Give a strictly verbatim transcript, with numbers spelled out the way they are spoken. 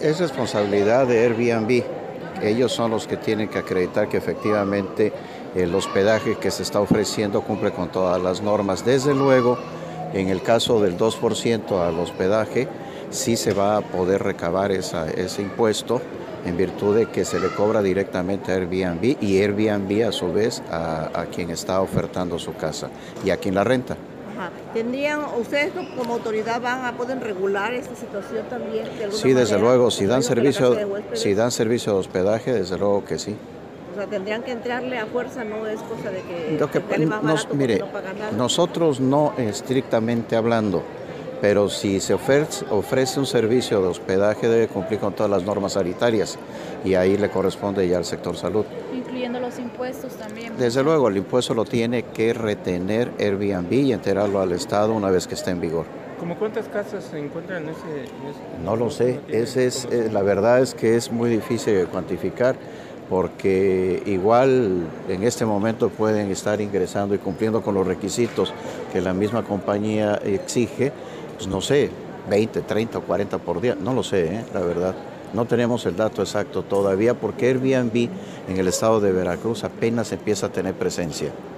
es responsabilidad de Airbnb. Ellos son los que tienen que acreditar que efectivamente el hospedaje que se está ofreciendo cumple con todas las normas. Desde luego, en el caso del dos por ciento al hospedaje, sí se va a poder recabar esa, ese impuesto en virtud de que se le cobra directamente a Airbnb y Airbnb a su vez a, a quien está ofertando su casa y a quien la renta. Ajá. ¿Tendrían, ustedes como autoridad van a poder regular esta situación también? De alguna Sí, desde manera, luego, si dan, servicio, de si dan servicio de hospedaje, desde luego que sí. O sea, tendrían que entrarle a fuerza, no es cosa de que, Lo que que más nos, barato mire, no pagan nada. nosotros no estrictamente hablando, pero si se ofrece, ofrece un servicio de hospedaje debe cumplir con todas las normas sanitarias y ahí le corresponde ya al sector salud. Incluyendo los impuestos también. Desde luego, el impuesto lo tiene que retener Airbnb y enterarlo al Estado una vez que esté en vigor. ¿Cómo cuántas casas se encuentran en ese...? En ese no lo sé, no ese es, eh, la verdad es que es muy difícil de cuantificar porque igual en este momento pueden estar ingresando y cumpliendo con los requisitos que la misma compañía exige, pues no sé, veinte, treinta o cuarenta por día, no lo sé, ¿eh? La verdad. No tenemos el dato exacto todavía porque Airbnb en el estado de Veracruz apenas empieza a tener presencia.